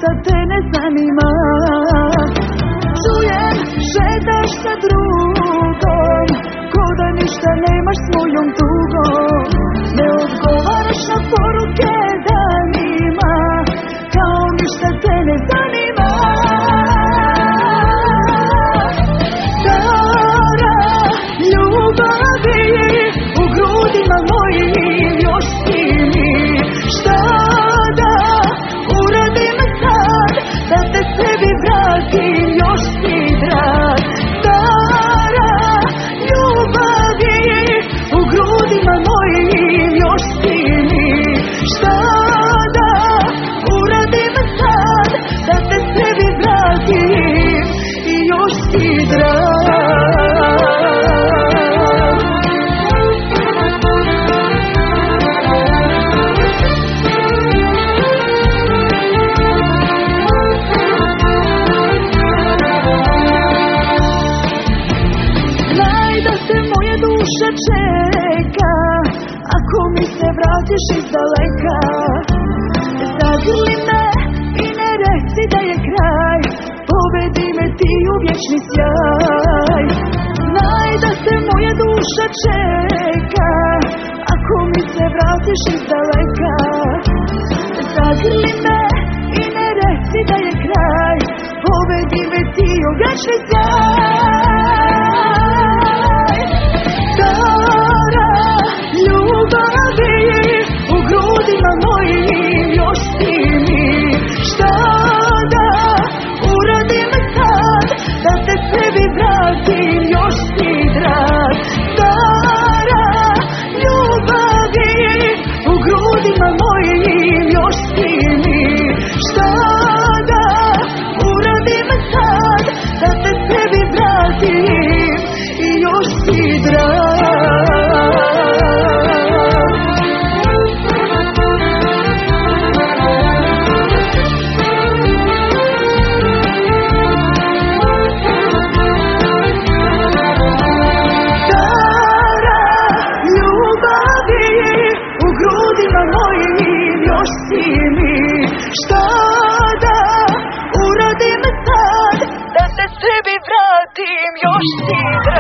ništa te ne zanima. Čujem, šetaš sa drugom, ko da ništa nemaš s mojom tugom. Ne odgovaraš na poruke danima, kao ništa te ne zanima. Stara ljubavi, u grudima mojim još si mi. Šta da uradim sad, da te sebi vratim, još si drag. Stara ljubavi, u grudima mojim još si mi. Šta da uradim sad, da te sebi vratim i još si drag. Duša čeka, ako mi se vratiš iz daleka. Zagrli me i ne reci da je kraj, povedi me ti u vječni sjaj. Znaj da se moja duša čeka, ako mi se vratiš iz daleka. Zagrli me i ne reci da je kraj, povedi me ti u vječni sjaj. Stara ljubavi, u grudima mojim još si mi. Šta da uradim sad, da te sebi vratim, još si drag. Stara ljubavi, u grudima mojim još si mi. Šta da uradim sad, da te sebi vratim i još si drag. Šta da uradim sad, da te sebi vratim, još si drag.